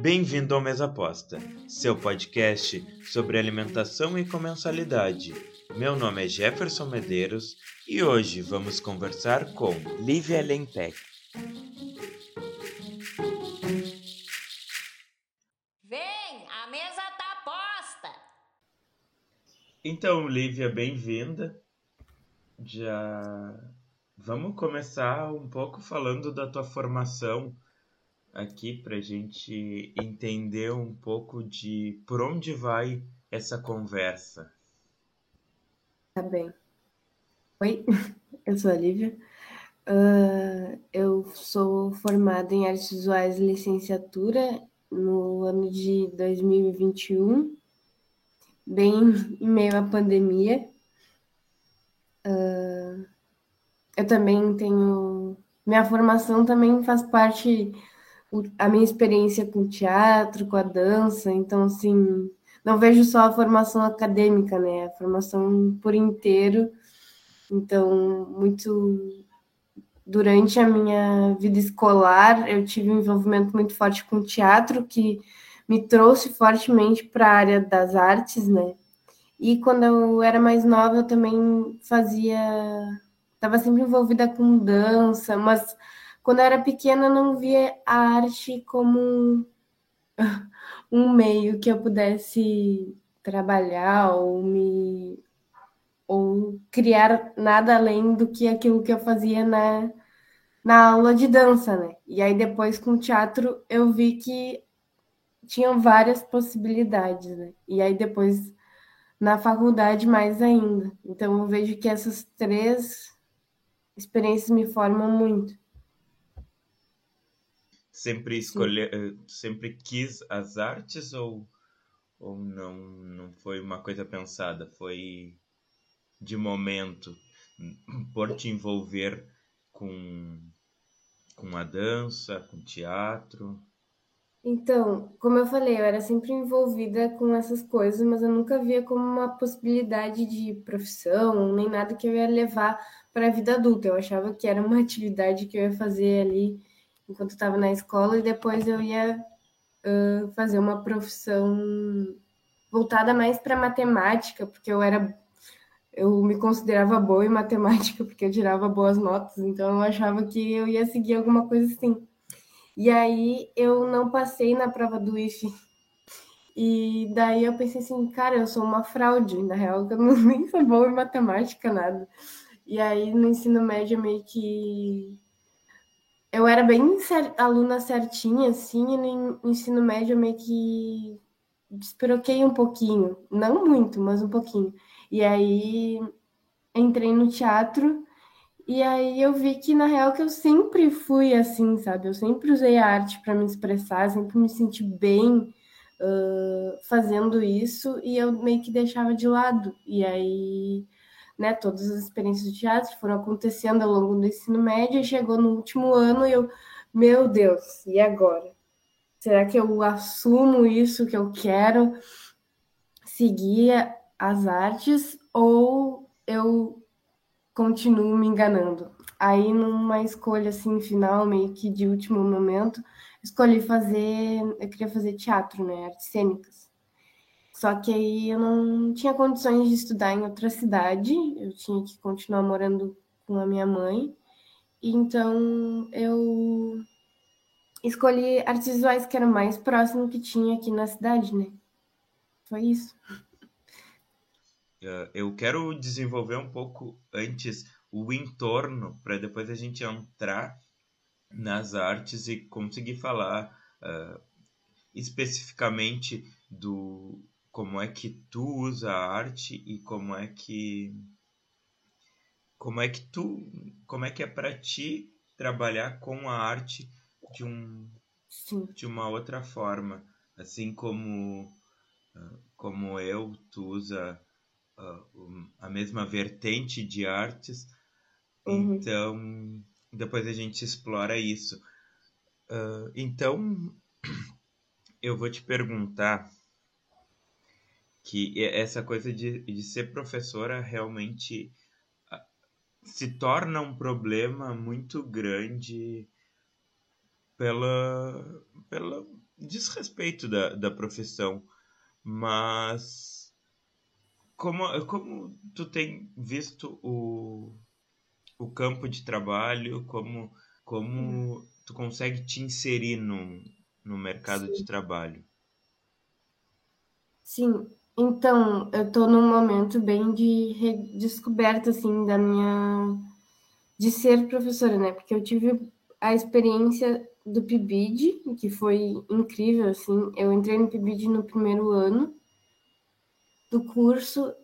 Bem-vindo ao Mesa Aposta, seu podcast sobre alimentação e comensalidade. Meu nome é Jefferson Medeiros e hoje vamos conversar com Lívia Lempec. Vem, a mesa tá posta! Então, Lívia, bem-vinda. Já vamos começar um pouco falando da tua formação aqui para a gente entender um pouco de por onde vai essa conversa. Tá bem. Oi, eu sou a Lívia. Eu sou formada em Artes Visuais licenciatura no ano de 2021, bem em meio à pandemia. Eu também tenho... Minha formação também faz parte... A minha experiência com teatro, com a dança, então, assim, não vejo só a formação acadêmica, né? A formação por inteiro. Então, durante a minha vida escolar, eu tive um envolvimento muito forte com teatro, que me trouxe fortemente para a área das artes, né? E quando eu era mais nova, eu também estava sempre envolvida com dança, mas quando eu era pequena, eu não via a arte como um meio que eu pudesse trabalhar ou criar nada além do que aquilo que eu fazia na aula de dança, né? E aí depois com o teatro eu vi que tinham várias possibilidades, né? E aí depois na faculdade mais ainda. Então eu vejo que essas três experiências me formam muito. Sempre quis as artes ou não foi uma coisa pensada, foi de momento por te envolver com a dança, com o teatro? Então, como eu falei, eu era sempre envolvida com essas coisas, mas eu nunca via como uma possibilidade de profissão, nem nada que eu ia levar para a vida adulta. Eu achava que era uma atividade que eu ia fazer ali enquanto eu estava na escola e depois eu ia fazer uma profissão voltada mais para matemática, porque eu me considerava boa em matemática, porque eu tirava boas notas, então eu achava que eu ia seguir alguma coisa assim. E aí eu não passei na prova do IFE. E daí eu pensei assim, cara, eu sou uma fraude, na real, que eu não, nem sou boa em matemática, nada. E aí no ensino médio meio que... Eu era bem aluna certinha, assim, e no ensino médio eu meio que despiroquei um pouquinho. Não muito, mas um pouquinho. E aí entrei no teatro e aí eu vi que, na real, que eu sempre fui assim, sabe? Eu sempre usei a arte para me expressar, sempre me senti bem fazendo isso, e eu meio que deixava de lado. E aí, né, todas as experiências de teatro foram acontecendo ao longo do ensino médio, e chegou no último ano e eu, meu Deus, e agora? Será que eu assumo isso que eu quero seguir as artes ou eu continuo me enganando? Aí, numa escolha assim final, meio que de último momento, eu queria fazer teatro, né, artes cênicas. Só que aí eu não tinha condições de estudar em outra cidade, eu tinha que continuar morando com a minha mãe. Então eu escolhi artes visuais, que era o mais próximo que tinha aqui na cidade, né? Foi isso. Eu quero desenvolver um pouco antes o entorno, para depois a gente entrar nas artes e conseguir falar especificamente do como é que tu usa a arte e como é que é para ti trabalhar com a arte de Sim. de uma outra forma, assim como tu usa a mesma vertente de artes. Uhum. Então depois a gente explora isso. Então eu vou te perguntar que essa coisa de ser professora realmente se torna um problema muito grande pela desrespeito da profissão. Mas como tu tem visto o campo de trabalho, como tu consegue te inserir no mercado de Sim. trabalho? Sim. Então, eu tô num momento bem de redescoberta, assim, de ser professora, né? Porque eu tive a experiência do PIBID, que foi incrível, assim. Eu entrei no PIBID no primeiro ano do curso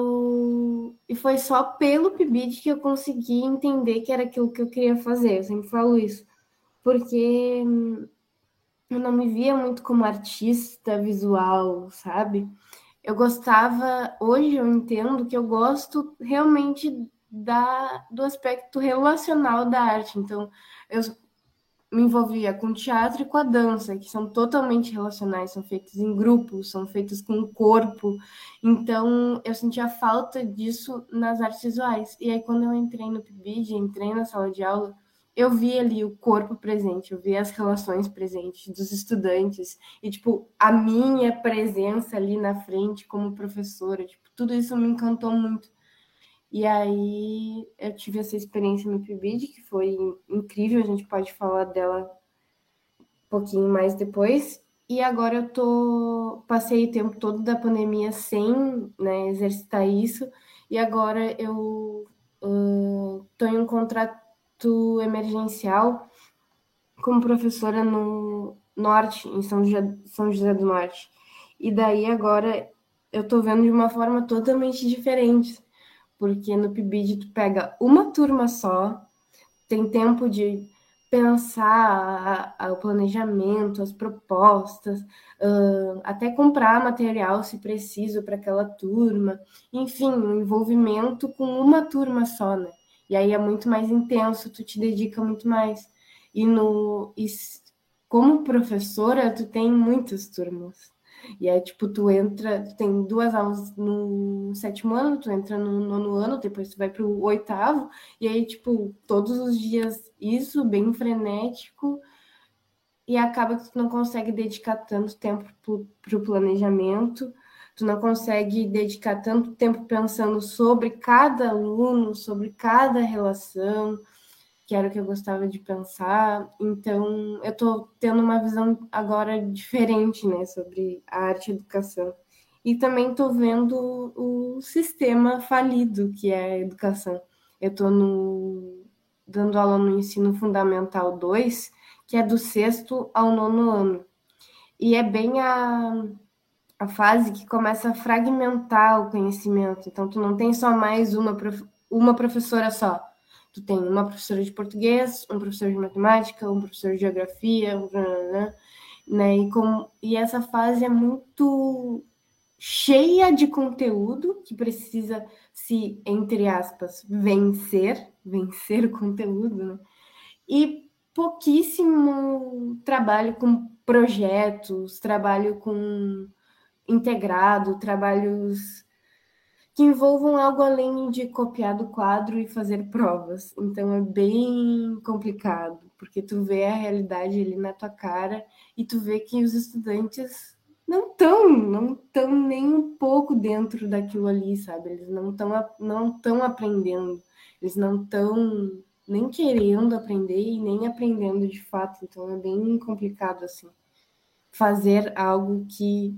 e foi só pelo PIBID que eu consegui entender que era aquilo que eu queria fazer. Eu sempre falo isso, porque eu não me via muito como artista visual, sabe? Eu gostava, hoje eu entendo que eu gosto realmente do aspecto relacional da arte. Então, eu me envolvia com o teatro e com a dança, que são totalmente relacionais, são feitos em grupos, são feitos com o corpo. Então, eu sentia falta disso nas artes visuais. E aí, quando eu entrei no PIBID, entrei na sala de aula, eu vi ali o corpo presente, eu vi as relações presentes dos estudantes e, tipo, a minha presença ali na frente como professora, tipo, tudo isso me encantou muito. E aí eu tive essa experiência no PIBID, que foi incrível, a gente pode falar dela um pouquinho mais depois. E agora passei o tempo todo da pandemia sem, né, exercitar isso, e agora eu estou em um contrato emergencial como professora no Norte, em São José do Norte. E daí agora eu estou vendo de uma forma totalmente diferente, porque no PIBID tu pega uma turma só, tem tempo de pensar o planejamento, as propostas, até comprar material se preciso para aquela turma, enfim, um envolvimento com uma turma só, né? E aí é muito mais intenso, tu te dedica muito mais. E, no, e como professora, tu tem muitas turmas. E aí, tipo, tu tem 2 aulas no 7º ano, tu entra no 9º ano, depois tu vai pro 8º, e aí, tipo, todos os dias isso, bem frenético, e acaba que tu não consegue dedicar tanto tempo pro planejamento, tu não consegue dedicar tanto tempo pensando sobre cada aluno, sobre cada relação, que era o que eu gostava de pensar. Então, eu estou tendo uma visão agora diferente, né, sobre a arte e a educação. E também estou vendo o sistema falido que é a educação. Eu estou dando aula no ensino fundamental 2, que é do 6º ao 9º ano. E é bem a fase que começa a fragmentar o conhecimento. Então, tu não tem só mais uma professora só. Tu tem uma professora de português, um professor de matemática, um professor de geografia, né? E essa fase é muito cheia de conteúdo que precisa se, entre aspas, vencer o conteúdo, né? E pouquíssimo trabalho com projetos, trabalho com integrado, trabalhos que envolvam algo além de copiar do quadro e fazer provas. Então é bem complicado, porque tu vê a realidade ali na tua cara e tu vê que os estudantes não estão nem um pouco dentro daquilo ali, sabe? Eles não estão aprendendo, eles não estão nem querendo aprender e nem aprendendo de fato. Então é bem complicado assim fazer algo que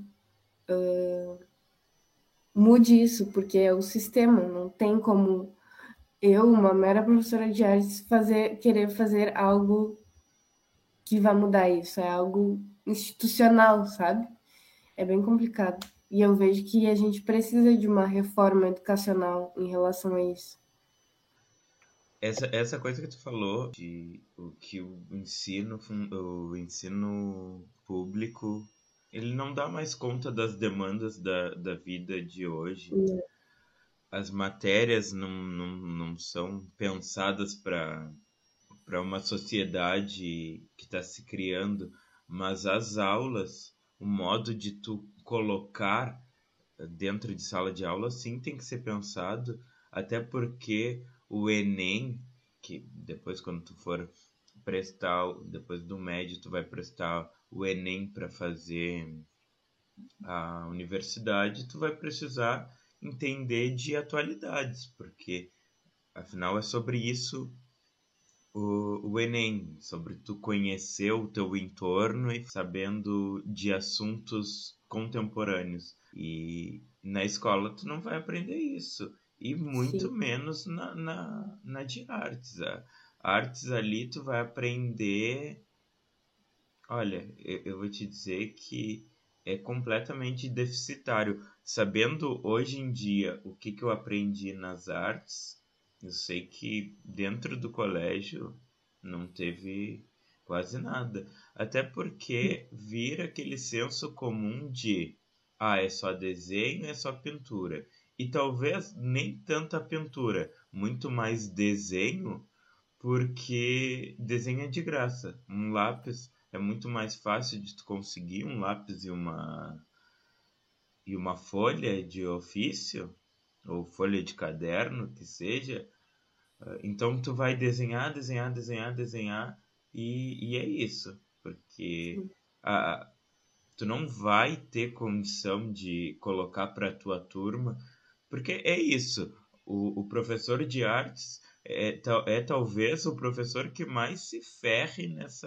mude isso, porque é o sistema, não tem como eu, uma mera professora de artes, querer fazer algo que vai mudar isso, é algo institucional, sabe? É bem complicado. E eu vejo que a gente precisa de uma reforma educacional em relação a isso. Essa coisa que tu falou de que o ensino público, ele não dá mais conta das demandas da vida de hoje. As matérias não são pensadas para uma sociedade que está se criando, mas as aulas, o modo de tu colocar dentro de sala de aula, sim, tem que ser pensado, até porque o Enem, que depois quando tu for prestar, depois do médio, tu vai prestar o Enem para fazer a universidade, tu vai precisar entender de atualidades, porque afinal é sobre isso o Enem, sobre tu conhecer o teu entorno e sabendo de assuntos contemporâneos. E na escola tu não vai aprender isso. E muito Sim, menos na de artes. A artes ali tu vai aprender. Olha, eu vou te dizer que é completamente deficitário. Sabendo hoje em dia o que eu aprendi nas artes, eu sei que dentro do colégio não teve quase nada. Até porque vira aquele senso comum de é só desenho, é só pintura. E talvez nem tanta pintura, muito mais desenho, porque desenho é de graça. Um lápis é muito mais fácil de tu conseguir um lápis e uma folha de ofício, ou folha de caderno, que seja. Então tu vai desenhar, desenhar, desenhar, desenhar, e é isso. Porque sim. a, tu não vai ter condição de colocar para tua turma, porque é isso. O professor de artes é talvez o professor que mais se ferre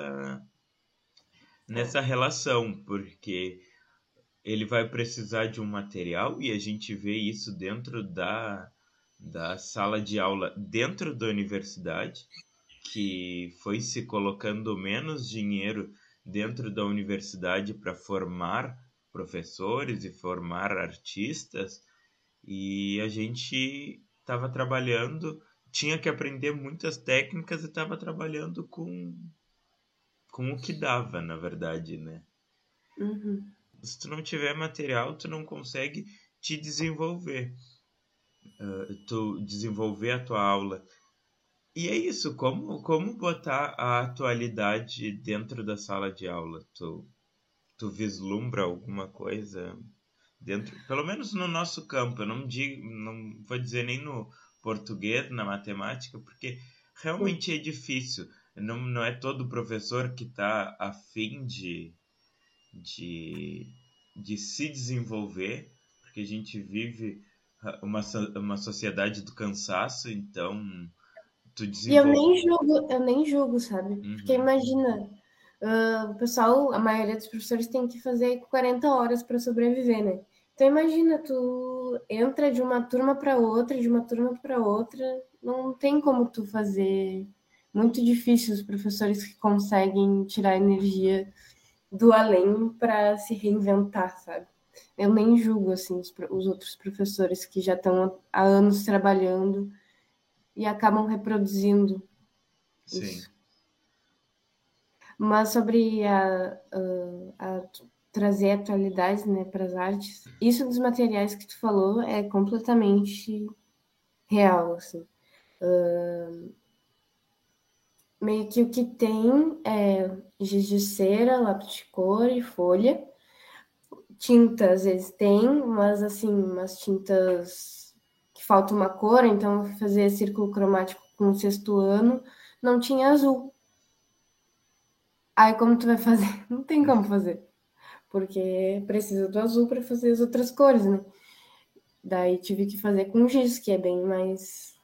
nessa relação, porque ele vai precisar de um material e a gente vê isso dentro da sala de aula, dentro da universidade, que foi se colocando menos dinheiro dentro da universidade para formar professores e formar artistas, e a gente estava trabalhando, tinha que aprender muitas técnicas e estava trabalhando com o que dava, na verdade, né? Uhum. Se tu não tiver material, tu não consegue te desenvolver, tu desenvolver a tua aula. E é isso, como botar a atualidade dentro da sala de aula? Tu vislumbra alguma coisa dentro, pelo menos no nosso campo, eu não digo, não vou dizer nem no português, na matemática, porque Sim. realmente é difícil. Não é todo professor que está a fim de, de se desenvolver, porque a gente vive uma sociedade do cansaço, então tu E eu desenvolve. nem julgo, eu nem julgo, sabe? Porque Uhum, imagina, o pessoal, a maioria dos professores tem que fazer 40 horas para sobreviver, né? Então imagina, tu entra de uma turma para outra, de uma turma para outra, não tem como tu fazer. Muito difícil os professores que conseguem tirar energia do além para se reinventar, sabe? Eu nem julgo assim os outros professores que já estão há anos trabalhando e acabam reproduzindo sim. isso. Mas sobre a trazer atualidades, né, para as artes, isso dos materiais que tu falou é completamente real, assim. Meio que o que tem é giz de cera, lápis de cor e folha. Tinta, às vezes tem, mas assim, umas tintas que falta uma cor, então fazer círculo cromático com o sexto ano, não tinha azul. Aí como tu vai fazer? Não tem como fazer, porque precisa do azul para fazer as outras cores, né? Daí tive que fazer com giz, que é bem mais.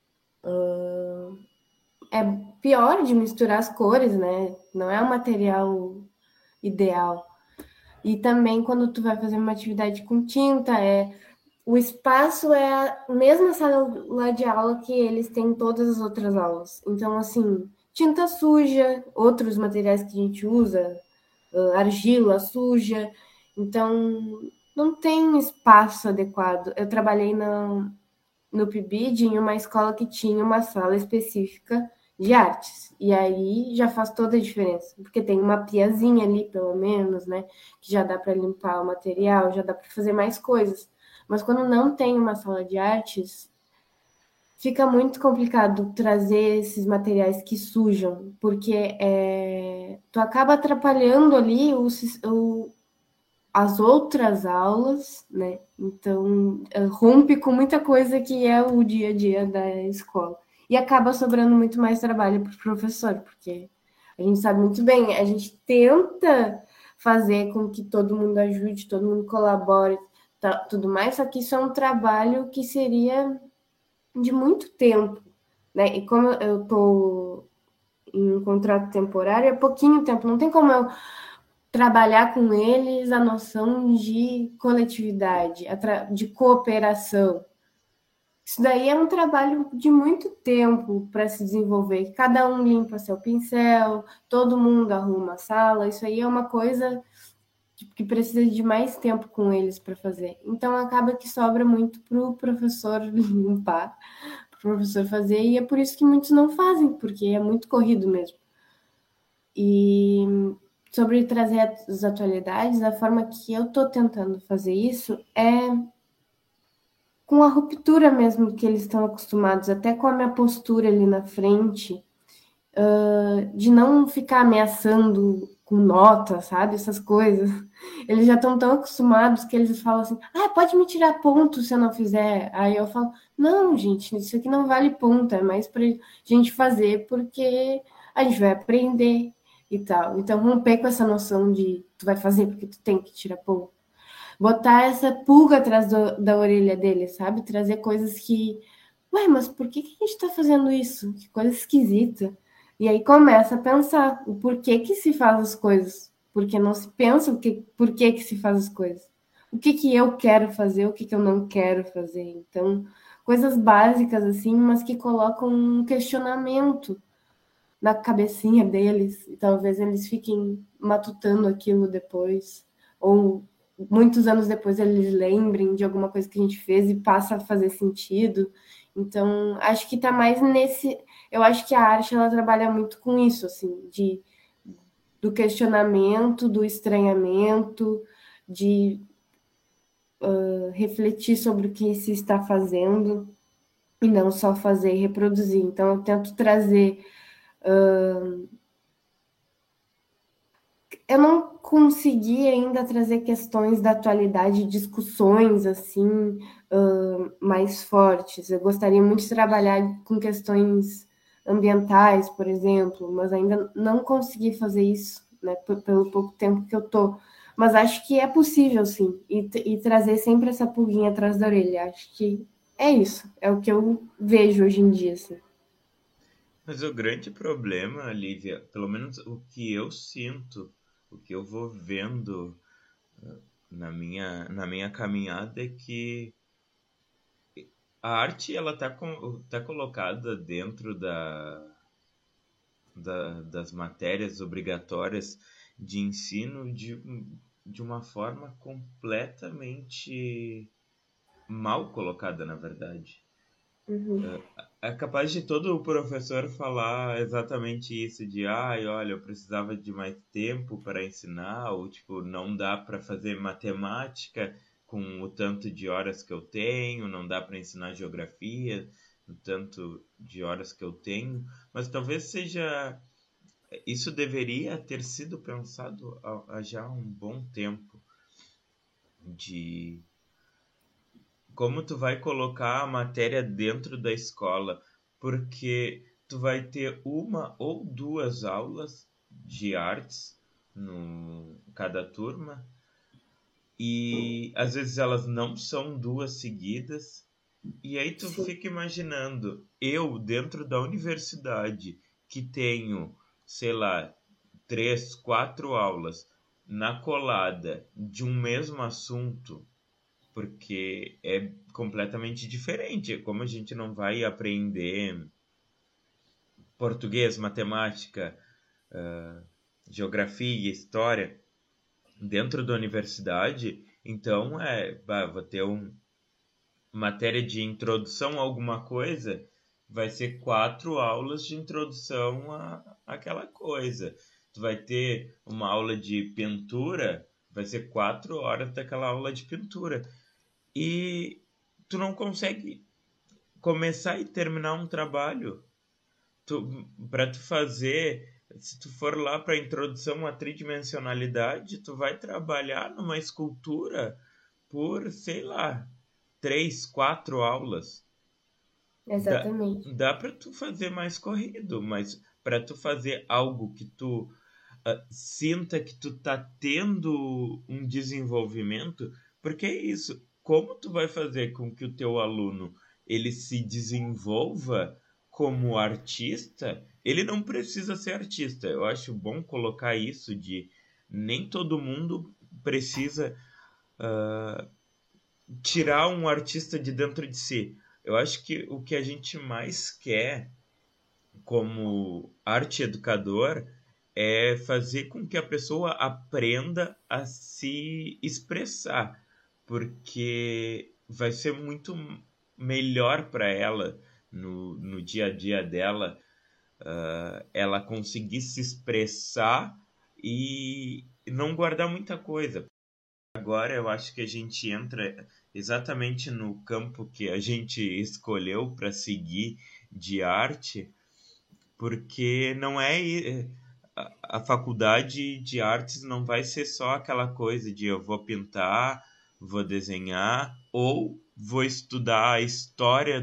É pior de misturar as cores, né? Não é o material ideal. E também quando tu vai fazer uma atividade com tinta, o espaço é a mesma sala de aula que eles têm em todas as outras aulas. Então, assim, tinta suja, outros materiais que a gente usa, argila suja. Então, não tem espaço adequado. Eu trabalhei no PIBID em uma escola que tinha uma sala específica de artes. E aí já faz toda a diferença, porque tem uma piazinha ali, pelo menos, né? Que já dá para limpar o material, já dá para fazer mais coisas. Mas quando não tem uma sala de artes, fica muito complicado trazer esses materiais que sujam, porque tu acaba atrapalhando ali as outras aulas, né? Então, rompe com muita coisa que é o dia a dia da escola. E acaba sobrando muito mais trabalho para o professor, porque A gente sabe muito bem, a gente tenta fazer com que todo mundo ajude, todo mundo colabore, tudo mais, só que isso é um trabalho que seria de muito tempo, né? E como eu tô em um contrato temporário, é pouquinho tempo, não tem como eu trabalhar com eles a noção de coletividade, de cooperação. Isso daí é um trabalho de muito tempo para se desenvolver. Cada um limpa seu pincel, todo mundo arruma a sala. Isso aí é uma coisa que precisa de mais tempo com eles para fazer. Então acaba que sobra muito para o professor limpar, para o professor fazer, e é por isso que muitos não fazem, porque é muito corrido mesmo. E sobre trazer as atualidades, a forma que eu estou tentando fazer isso é com a ruptura mesmo que eles estão acostumados, até com a minha postura ali na frente, de não ficar ameaçando com nota, sabe? Essas coisas. Eles já estão tão acostumados que eles falam assim: ah, pode me tirar ponto se eu não fizer. Aí eu falo: não, gente, isso aqui não vale ponto, é mais pra gente fazer porque a gente vai aprender e tal. Então, romper com essa noção de tu vai fazer porque tu tem que tirar ponto. Botar essa pulga atrás da orelha dele, sabe? Trazer coisas que. Ué, mas por que a gente tá fazendo isso? Que coisa esquisita. E aí começa a pensar o porquê que se faz as coisas. Porque não se pensa por que se faz as coisas. O que eu quero fazer, o que eu não quero fazer. Então, coisas básicas assim, mas que colocam um questionamento na cabecinha deles. E talvez eles fiquem matutando aquilo depois. Ou muitos anos depois eles lembrem de alguma coisa que a gente fez e passa a fazer sentido. Então, acho que tá mais nesse. Eu acho que a arte ela trabalha muito com isso, assim, do questionamento, do estranhamento, de refletir sobre o que se está fazendo e não só fazer e reproduzir. Então, eu tento trazer. Eu não consegui ainda trazer questões da atualidade, discussões assim mais fortes. Eu gostaria muito de trabalhar com questões ambientais, por exemplo, mas ainda não consegui fazer isso, né, pelo pouco tempo que eu tô. Mas acho que é possível, sim, e trazer sempre essa pulguinha atrás da orelha. Acho que é isso, é o que eu vejo hoje em dia, assim. Mas o grande problema, Lívia, pelo menos o que eu sinto, o que eu vou vendo na minha caminhada é que a arte ela tá colocada dentro das matérias obrigatórias de ensino de uma forma completamente mal colocada, na verdade. Uhum. É capaz de todo o professor falar exatamente isso de, ai, olha, eu precisava de mais tempo para ensinar, ou tipo, não dá para fazer matemática com o tanto de horas que eu tenho, não dá para ensinar geografia o tanto de horas que eu tenho, mas talvez seja, isso deveria ter sido pensado há já um bom tempo de como tu vai colocar a matéria dentro da escola, porque tu vai ter uma ou duas aulas de artes no cada turma e às vezes elas não são duas seguidas e aí tu Sim. fica imaginando eu dentro da universidade que tenho, sei lá, três, quatro aulas na colada de um mesmo assunto porque é completamente diferente. Como a gente não vai aprender português, matemática, geografia e história dentro da universidade, então vou ter matéria de introdução a alguma coisa, vai ser 4 aulas de introdução àquela coisa. Tu vai ter uma aula de pintura, vai ser 4 horas daquela aula de pintura. E tu não consegue começar e terminar um trabalho. Para tu fazer, se tu for lá para a introdução à tridimensionalidade, tu vai trabalhar numa escultura por, sei lá, 3, 4 aulas. Dá, Exatamente. dá para tu fazer mais corrido, mas para tu fazer algo que tu sinta que tu tá tendo um desenvolvimento, porque é isso, como tu vai fazer com que o teu aluno ele se desenvolva como artista, ele não precisa ser artista. Eu acho bom colocar isso de nem todo mundo precisa tirar um artista de dentro de si. Eu acho que o que a gente mais quer como arte educador é fazer com que a pessoa aprenda a se expressar, porque vai ser muito melhor para ela no dia a dia dela, ela conseguir se expressar e não guardar muita coisa. Agora eu acho que a gente entra exatamente no campo que a gente escolheu para seguir de arte, porque não é a faculdade de artes não vai ser só aquela coisa de eu vou pintar, vou desenhar ou vou estudar a história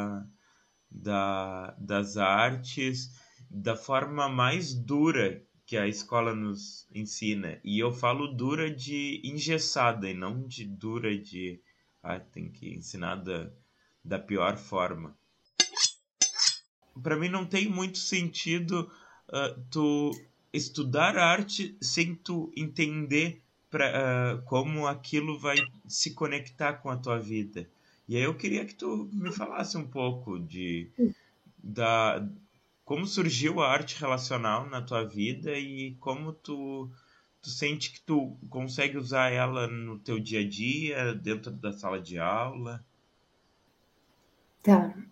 das artes da forma mais dura que a escola nos ensina. E eu falo dura de engessada e não de dura de tem que ensinar da pior forma. Para mim não tem muito sentido tu estudar arte sem tu entender como aquilo vai se conectar com a tua vida. E aí eu queria que tu me falasse um pouco da como surgiu a arte relacional na tua vida e como tu sente que tu consegue usar ela no teu dia a dia, dentro da sala de aula. Tá.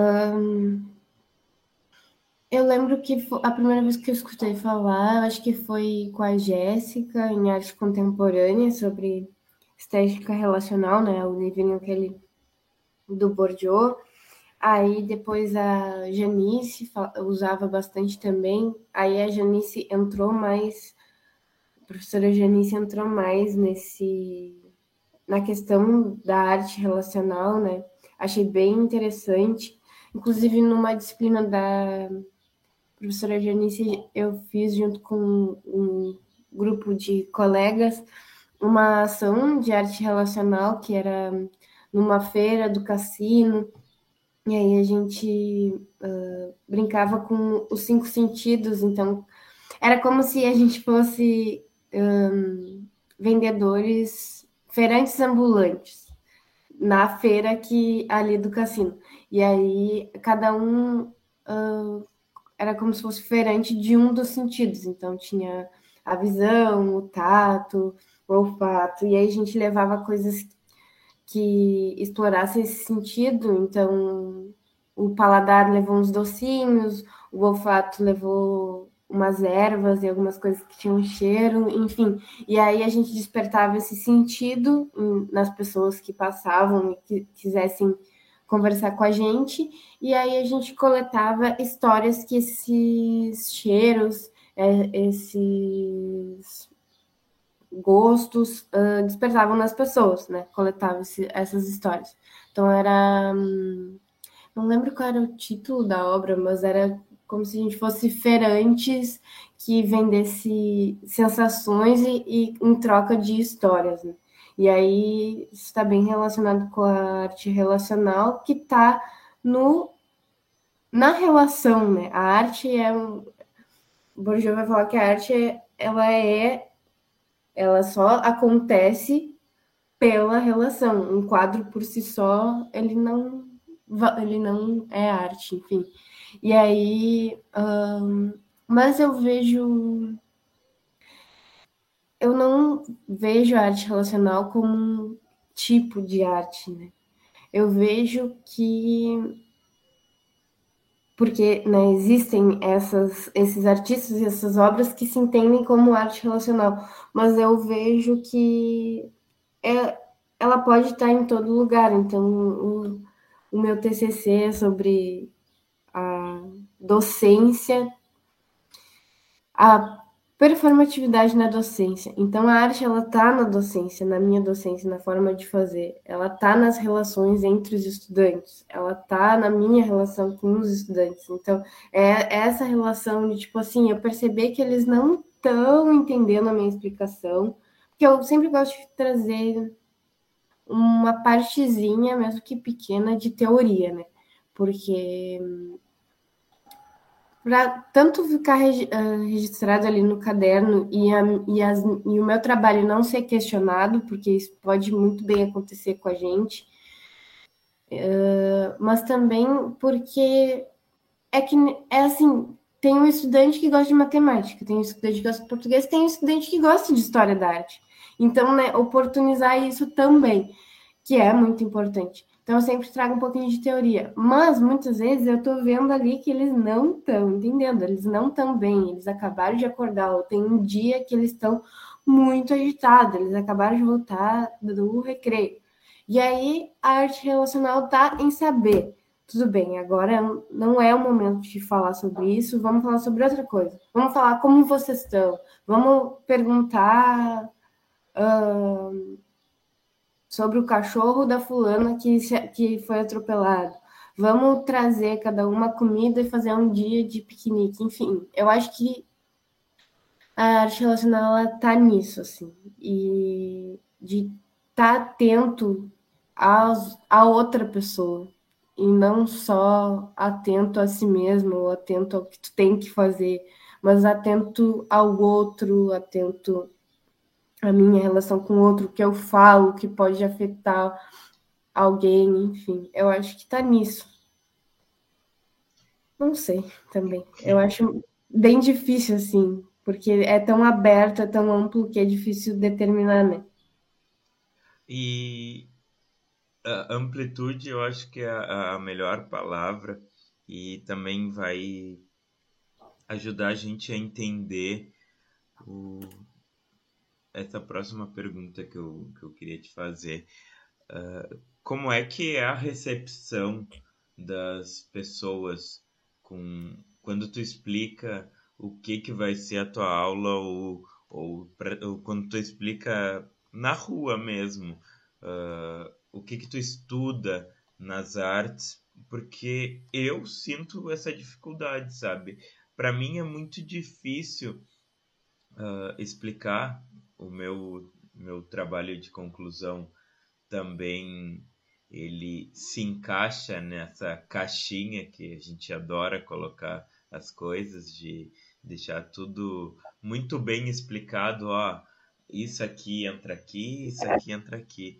Eu lembro que a primeira vez que eu escutei falar, acho que foi com a Jéssica, em arte contemporânea, sobre estética relacional, né? O livrinho aquele do Bourdieu. Aí depois a Janice usava bastante também. Aí a Janice entrou mais, a professora Janice entrou mais na questão da arte relacional, né? Achei bem interessante. Inclusive, numa disciplina da professora Janice, eu fiz junto com um grupo de colegas uma ação de arte relacional que era numa feira do cassino, e aí a gente brincava com os 5 sentidos, então era como se a gente fosse vendedores, feirantes ambulantes na feira ali do cassino. E aí cada um era como se fosse feirante de um dos sentidos. Então tinha a visão, o tato, o olfato, e aí a gente levava coisas que explorassem esse sentido. Então o paladar levou uns docinhos, o olfato levou umas ervas e algumas coisas que tinham cheiro, enfim. E aí a gente despertava esse sentido nas pessoas que passavam e que quisessem conversar com a gente, e aí a gente coletava histórias que esses cheiros, esses gostos despertavam nas pessoas, né? Coletava essas histórias. Então era... não lembro qual era o título da obra, mas era como se a gente fosse feirantes que vendesse sensações e em troca de histórias, né? E aí está bem relacionado com a arte relacional, que está na relação, né? A arte o Bourdieu vai falar que a arte ela só acontece pela relação. Um quadro por si só, ele não é arte, enfim. E aí, mas eu não vejo a arte relacional como um tipo de arte, né? Eu vejo que porque, né, existem esses artistas e essas obras que se entendem como arte relacional, mas eu vejo que ela pode estar em todo lugar. Então, o meu TCC é sobre a docência, performatividade na docência. Então, a arte, ela tá na docência, na minha docência, na forma de fazer. Ela tá nas relações entre os estudantes. Ela tá na minha relação com os estudantes. Então, é essa relação de, tipo assim, eu perceber que eles não estão entendendo a minha explicação, porque eu sempre gosto de trazer uma partezinha, mesmo que pequena, de teoria, né? Porque para tanto ficar registrado ali no caderno e o meu trabalho não ser questionado, porque isso pode muito bem acontecer com a gente, mas também porque é que é assim, tem um estudante que gosta de matemática, tem um estudante que gosta de português, tem um estudante que gosta de história da arte. Então, né, oportunizar isso também, que é muito importante. Então, eu sempre trago um pouquinho de teoria. Mas, muitas vezes, eu estou vendo ali que eles não estão entendendo, eles não estão bem, eles acabaram de acordar, ou tem um dia que eles estão muito agitados, eles acabaram de voltar do recreio. E aí, a arte relacional está em saber. Tudo bem, agora não é o momento de falar sobre isso, vamos falar sobre outra coisa. Vamos falar como vocês estão, vamos perguntar sobre o cachorro da fulana que foi atropelado. Vamos trazer cada uma comida e fazer um dia de piquenique. Enfim, eu acho que a arte relacional ela tá nisso, assim. E de estar atento a outra pessoa. E não só atento a si mesmo, ou atento ao que tu tem que fazer, mas atento ao outro, atento à minha relação com o outro, o que eu falo, que pode afetar alguém, enfim. Eu acho que tá nisso. Não sei também. Eu acho bem difícil, assim, porque é tão aberto, é tão amplo que é difícil determinar, né? E a amplitude eu acho que é a melhor palavra e também vai ajudar a gente a entender o, essa próxima pergunta que eu queria te fazer. Como é que é a recepção das pessoas quando tu explica o que vai ser a tua aula ou quando tu explica na rua mesmo, o que tu estuda nas artes, porque eu sinto essa dificuldade, sabe? Para mim é muito difícil explicar o meu trabalho de conclusão também. Ele se encaixa nessa caixinha que a gente adora colocar as coisas, de deixar tudo muito bem explicado, ó, isso aqui entra aqui, isso aqui entra aqui.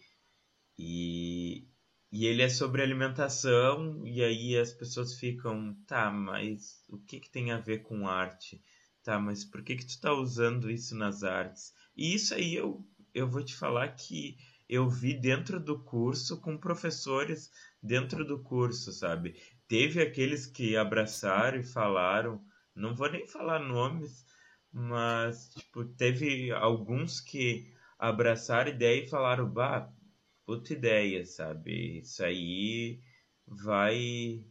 E, e ele é sobre alimentação, e aí as pessoas ficam, tá, mas o que tem a ver com arte? Tá, mas por que tu tá usando isso nas artes? E isso aí eu vou te falar que eu vi dentro do curso com professores dentro do curso, sabe? Teve aqueles que abraçaram e falaram, não vou nem falar nomes, mas tipo, teve alguns que abraçaram a ideia e falaram, bah, puta ideia, sabe? Isso aí vai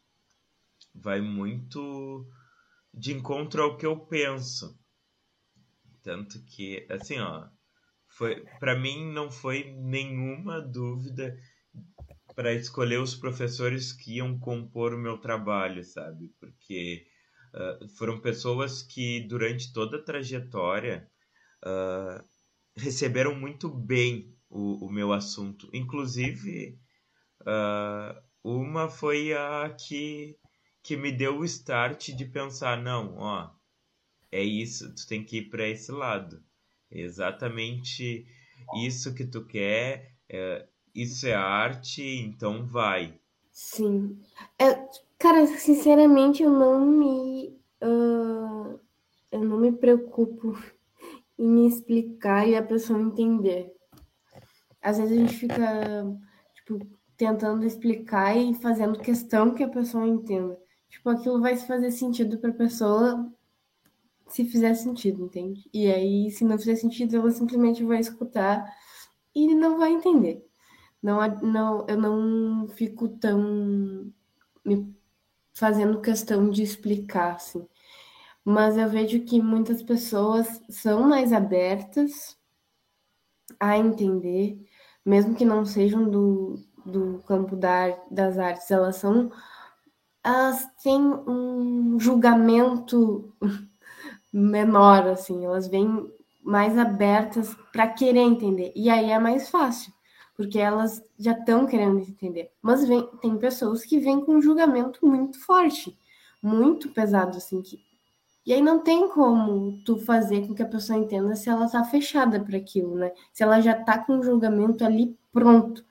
vai muito de encontro ao que eu penso. Tanto que, assim, ó, foi para mim não foi nenhuma dúvida para escolher os professores que iam compor o meu trabalho, sabe? Porque foram pessoas que durante toda a trajetória receberam muito bem o meu assunto. Inclusive, uma foi a que me deu o start de pensar, não, ó, é isso, tu tem que ir para esse lado. É exatamente isso que tu quer, isso é arte, então vai. Sim. Cara, sinceramente, eu não me preocupo em explicar e a pessoa entender. Às vezes a gente fica, tipo, tentando explicar e fazendo questão que a pessoa entenda. Tipo, aquilo vai fazer sentido para a pessoa se fizer sentido, entende? E aí, se não fizer sentido, ela simplesmente vai escutar e não vai entender. Não, eu não fico tão me fazendo questão de explicar, assim. mas eu vejo que muitas pessoas são mais abertas a entender, mesmo que não sejam do campo das artes, elas têm um julgamento menor, assim, elas vêm mais abertas para querer entender. E aí é mais fácil, porque elas já estão querendo entender. Mas tem pessoas que vêm com um julgamento muito forte, muito pesado, assim, e aí não tem como tu fazer com que a pessoa entenda se ela tá fechada para aquilo, né? Se ela já tá com o julgamento ali pronto.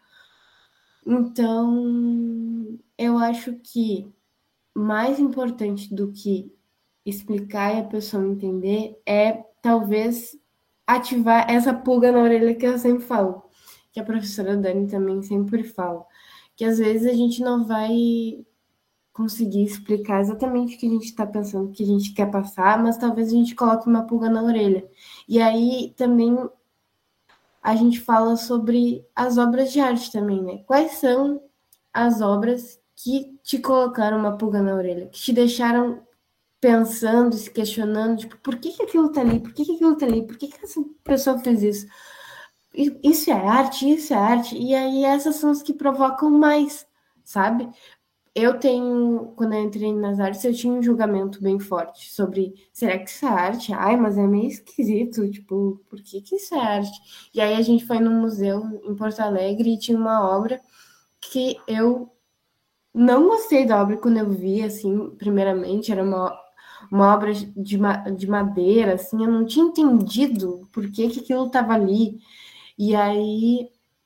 Então, eu acho que mais importante do que explicar e a pessoa entender é talvez ativar essa pulga na orelha que eu sempre falo, que a professora Dani também sempre fala, que às vezes a gente não vai conseguir explicar exatamente o que a gente está pensando, o que a gente quer passar, mas talvez a gente coloque uma pulga na orelha. E aí também a gente fala sobre as obras de arte também, né? Quais são as obras que te colocaram uma pulga na orelha, que te deixaram pensando, se questionando, tipo, por que aquilo tá ali? Por que aquilo tá ali? Por que essa pessoa fez isso? Isso é arte, isso é arte. E aí essas são as que provocam mais, sabe? Quando eu entrei nas artes, eu tinha um julgamento bem forte sobre, será que isso é arte? Ai, mas é meio esquisito, tipo, por que isso é arte? E aí a gente foi num museu em Porto Alegre e tinha uma obra que eu não gostei da obra quando eu vi, assim, primeiramente, era uma obra de madeira, assim, eu não tinha entendido por que aquilo estava ali. E aí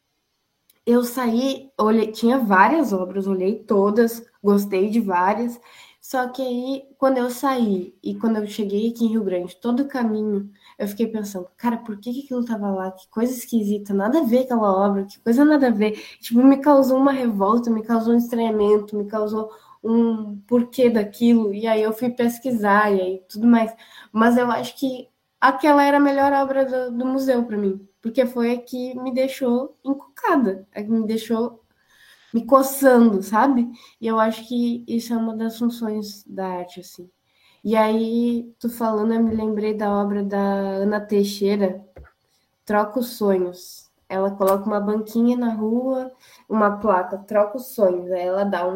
eu saí, olhei, tinha várias obras, olhei todas, gostei de várias. Só que aí, quando eu saí e quando eu cheguei aqui em Rio Grande, todo o caminho, eu fiquei pensando, cara, por que aquilo tava lá? Que coisa esquisita, nada a ver aquela obra, que coisa nada a ver. Tipo, me causou uma revolta, me causou um estranhamento, me causou um porquê daquilo. E aí eu fui pesquisar e aí tudo mais. Mas eu acho que aquela era a melhor obra do museu para mim, porque foi a que me deixou encucada, a que me deixou me coçando, sabe? E eu acho que isso é uma das funções da arte, assim. E aí, tu falando, eu me lembrei da obra da Ana Teixeira, Troca os Sonhos. Ela coloca uma banquinha na rua, uma placa, troca os sonhos. Aí ela dá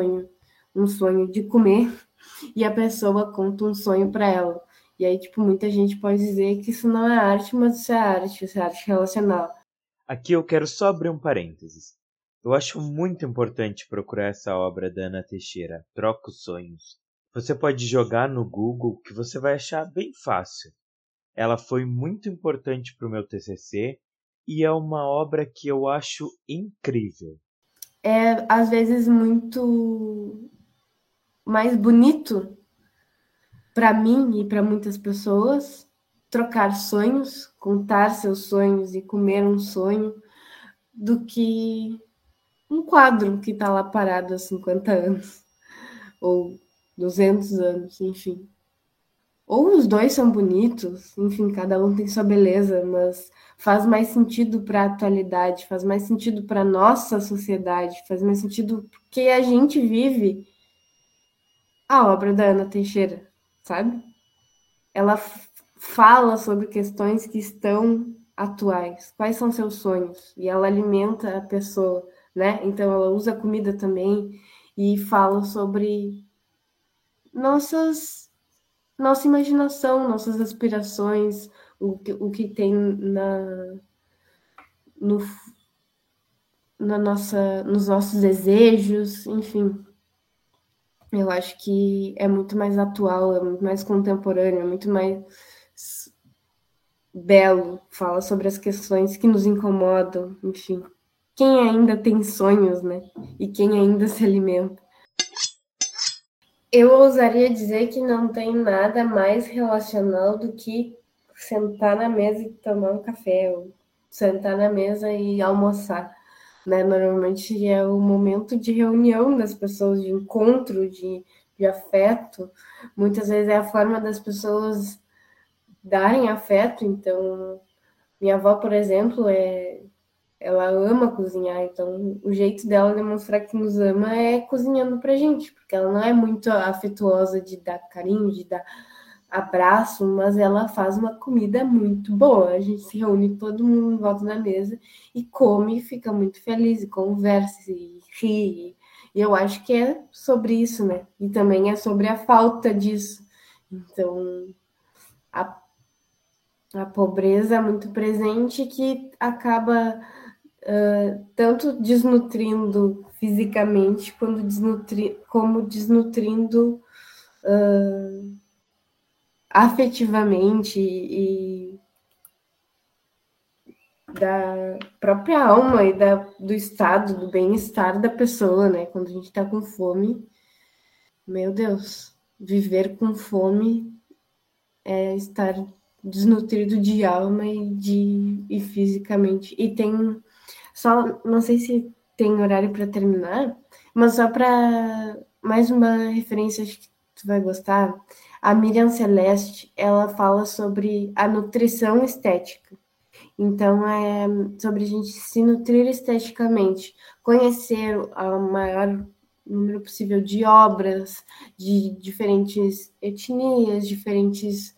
um sonho de comer, e a pessoa conta um sonho para ela. E aí, tipo, muita gente pode dizer que isso não é arte, mas isso é arte relacional. Aqui eu quero só abrir um parênteses. Eu acho muito importante procurar essa obra da Ana Teixeira, Troca os Sonhos. Você pode jogar no Google que você vai achar bem fácil. Ela foi muito importante para o meu TCC e é uma obra que eu acho incrível. É, às vezes, muito mais bonito para mim e para muitas pessoas trocar sonhos, contar seus sonhos e comer um sonho, do que um quadro que está lá parado há 50 anos ou 200 anos, enfim. Ou os dois são bonitos, enfim, cada um tem sua beleza, mas faz mais sentido para a atualidade, faz mais sentido para a nossa sociedade, faz mais sentido porque a gente vive a obra da Ana Teixeira, sabe? Ela fala sobre questões que estão atuais. Quais são seus sonhos? E ela alimenta a pessoa, né? Então ela usa a comida também e fala sobre nossa imaginação, nossas aspirações, o que tem no, nos nossos desejos, enfim. Eu acho que é muito mais atual, é muito mais contemporâneo, é muito mais belo, fala sobre as questões que nos incomodam, enfim. Quem ainda tem sonhos, né? E quem ainda se alimenta. Eu ousaria dizer que não tem nada mais relacional do que sentar na mesa e tomar um café, ou sentar na mesa e almoçar. Né? Normalmente é o momento de reunião das pessoas, de encontro, de afeto. Muitas vezes é a forma das pessoas darem afeto. Então, minha avó, por exemplo, ela ama cozinhar, então o jeito dela demonstrar que nos ama é cozinhando pra gente, porque ela não é muito afetuosa de dar carinho, de dar abraço, mas ela faz uma comida muito boa. A gente se reúne todo mundo em volta da mesa e come, fica muito feliz, e conversa, e ri. E eu acho que é sobre isso, né? E também é sobre a falta disso. Então, a pobreza é muito presente que acaba tanto desnutrindo fisicamente como desnutrindo afetivamente e da própria alma e do estado, do bem-estar da pessoa, né? Quando a gente tá com fome, meu Deus, viver com fome é estar desnutrido de alma e fisicamente. E tem só, não sei se tem horário para terminar, mas só para mais uma referência, acho que tu vai gostar. A Miriam Celeste, ela fala sobre a nutrição estética. Então, é sobre a gente se nutrir esteticamente, conhecer o maior número possível de obras, de diferentes etnias, diferentes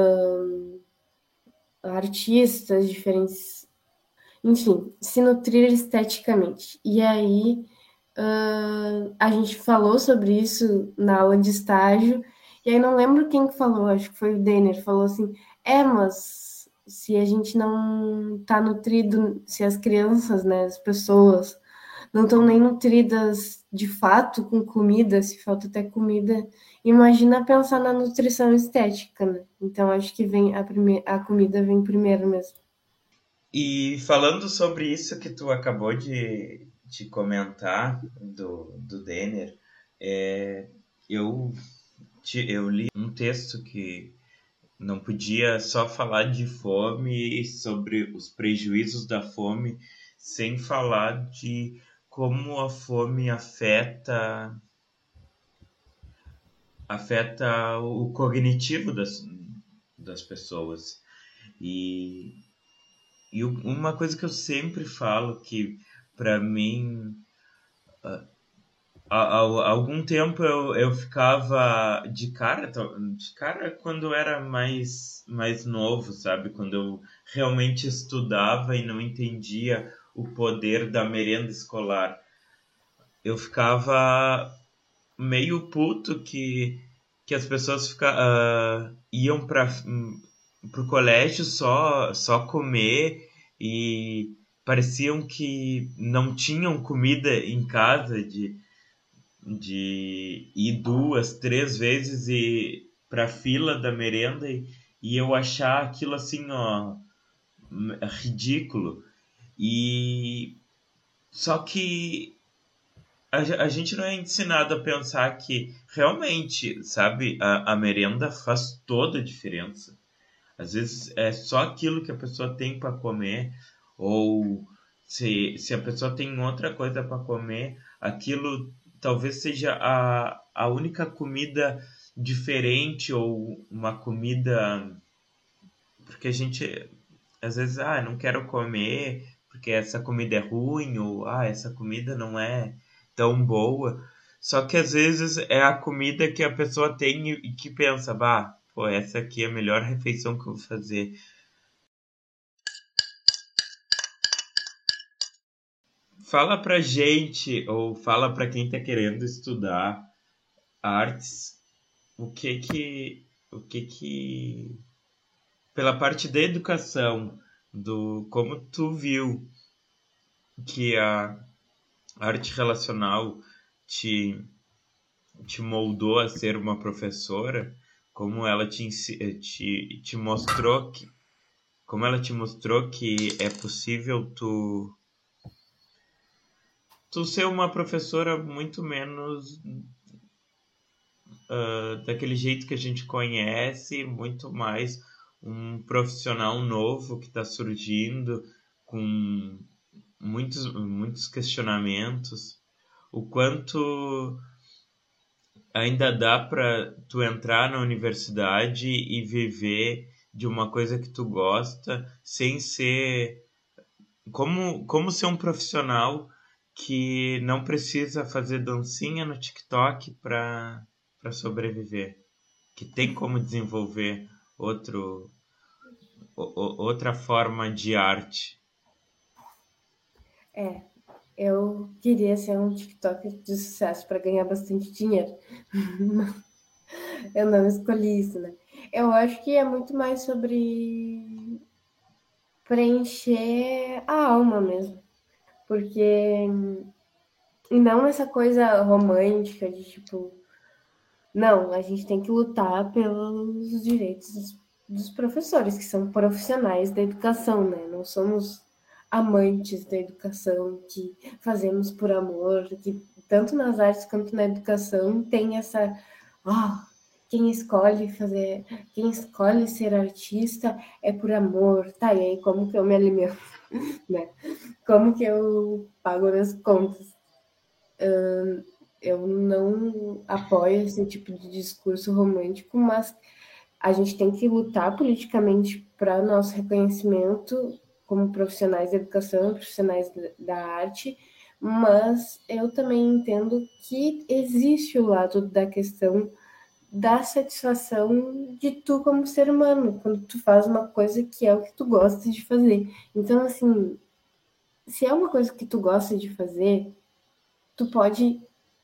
artistas, diferentes. Enfim, se nutrir esteticamente. E aí, a gente falou sobre isso na aula de estágio, e aí não lembro quem que falou, acho que foi o Denner, falou assim, mas se a gente não está nutrido, se as crianças, né, as pessoas, não estão nem nutridas de fato com comida, se falta até comida, imagina pensar na nutrição estética, né? Então acho que vem a comida vem primeiro mesmo. E falando sobre isso que tu acabou de comentar do Denner, eu, eu li um texto que não podia só falar de fome e sobre os prejuízos da fome sem falar de como a fome afeta o cognitivo das pessoas. E uma coisa que eu sempre falo que para mim há algum tempo eu ficava de cara quando eu era mais novo, sabe? Quando eu realmente estudava e não entendia o poder da merenda escolar. Eu ficava meio puto que as pessoas iam para pro colégio só comer e pareciam que não tinham comida em casa de ir duas, três vezes e para fila da merenda e eu achar aquilo assim, ó, ridículo. E só que a gente não é ensinado a pensar que realmente, sabe, a merenda faz toda a diferença. Às vezes é só aquilo que a pessoa tem para comer, ou se a pessoa tem outra coisa para comer, aquilo talvez seja a única comida diferente ou uma comida. Porque a gente às vezes, não quero comer porque essa comida é ruim, ou essa comida não é tão boa. Só que às vezes é a comida que a pessoa tem e que pensa, bah, pô, essa aqui é a melhor refeição que eu vou fazer. Fala pra gente, ou fala pra quem tá querendo estudar artes, o que que, pela parte da educação, do como tu viu que a arte relacional te, te moldou a ser uma professora, como ela te mostrou como ela te mostrou que é possível tu ser uma professora muito menos daquele jeito que a gente conhece, muito mais um profissional novo que está surgindo com muitos questionamentos, o quanto ainda dá para tu entrar na universidade e viver de uma coisa que tu gosta sem ser como ser um profissional que não precisa fazer dancinha no TikTok para sobreviver. que tem como desenvolver outra forma de arte? Eu queria ser um TikToker de sucesso para ganhar bastante dinheiro. Eu não escolhi isso, né? Eu acho que é muito mais sobre preencher a alma mesmo. Porque. E não essa coisa romântica de tipo. Não, a gente tem que lutar pelos direitos dos professores, que são profissionais da educação, né? Não somos amantes da educação, que fazemos por amor, que tanto nas artes quanto na educação tem essa. Ah, quem escolhe ser artista é por amor. Tá, e aí como que eu me alimento, né? Como que eu pago as contas? Eu não apoio esse tipo de discurso romântico, mas a gente tem que lutar politicamente para nosso reconhecimento como profissionais da educação, profissionais da arte, mas eu também entendo que existe o lado da questão da satisfação de tu como ser humano, quando tu faz uma coisa que é o que tu gosta de fazer. Então, assim, se é uma coisa que tu gosta de fazer, tu pode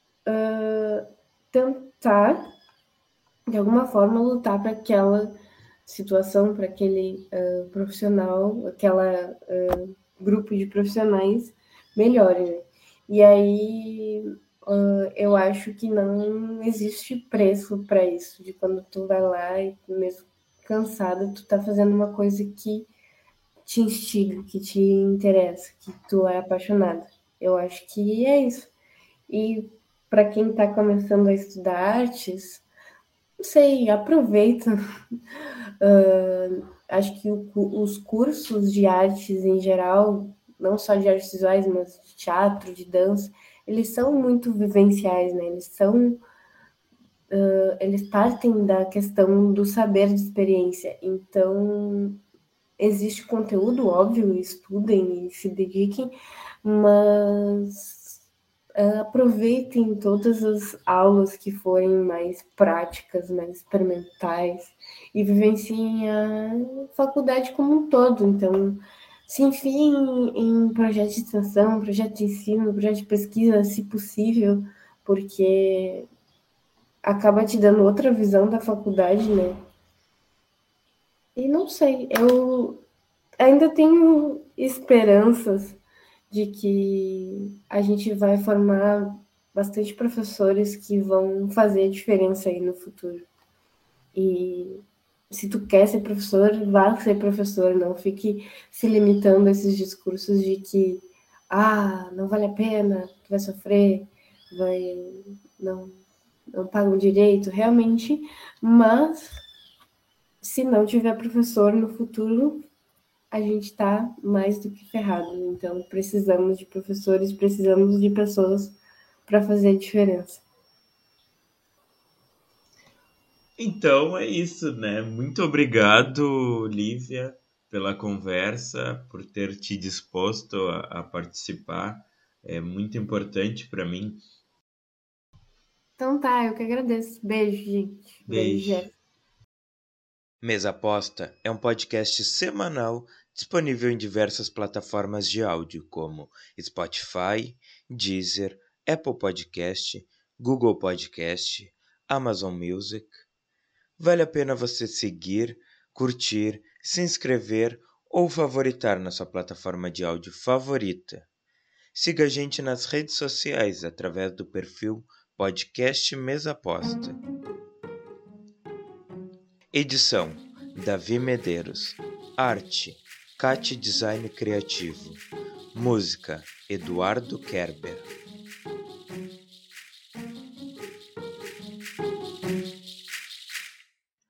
tentar, de alguma forma, lutar para aquela situação, para aquele profissional, aquela grupo de profissionais melhore, né? E aí eu acho que não existe preço para isso, de quando tu vai lá e mesmo cansada, tu tá fazendo uma coisa que te instiga, que te interessa, que tu é apaixonada. Eu acho que é isso. E para quem está começando a estudar artes, não sei, aproveita. Acho que os cursos de artes em geral, não só de artes visuais, mas de teatro, de dança, eles são muito vivenciais, né? Eles partem da questão do saber de experiência. Então, existe conteúdo, óbvio, estudem e se dediquem, mas aproveitem todas as aulas que forem mais práticas, mais experimentais e vivenciem a faculdade como um todo. Então, se enfiem em projeto de extensão, projeto de ensino, projeto de pesquisa, se possível, porque acaba te dando outra visão da faculdade, né? E não sei, eu ainda tenho esperanças de que a gente vai formar bastante professores que vão fazer a diferença aí no futuro. E se tu quer ser professor, vá ser professor, não fique se limitando a esses discursos de que não vale a pena, tu vai sofrer, não paga um direito, realmente, mas se não tiver professor no futuro, a gente está mais do que ferrado. Então, precisamos de professores, precisamos de pessoas para fazer a diferença. Então é isso, né? Muito obrigado, Lívia, pela conversa, por ter te disposto a participar. É muito importante para mim. Então tá, eu que agradeço. Beijo, gente. Beijo. Jeff. Mesa Aposta é um podcast semanal disponível em diversas plataformas de áudio como Spotify, Deezer, Apple Podcast, Google Podcast, Amazon Music. Vale a pena você seguir, curtir, se inscrever ou favoritar na sua plataforma de áudio favorita. Siga a gente nas redes sociais através do perfil Podcast Mesa Aposta. Edição: Davi Medeiros. Arte: Cate Design Criativo. Música: Eduardo Kerber.